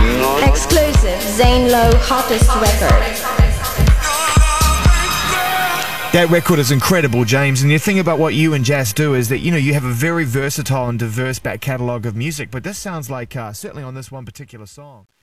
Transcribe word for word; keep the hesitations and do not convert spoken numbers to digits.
Exclusive Zane Lowe hottest record. That record is incredible, James, and the thing about what you and Jas do is that, you know, you have a very versatile and diverse back catalogue of music, but this sounds like, uh, certainly on this one particular song.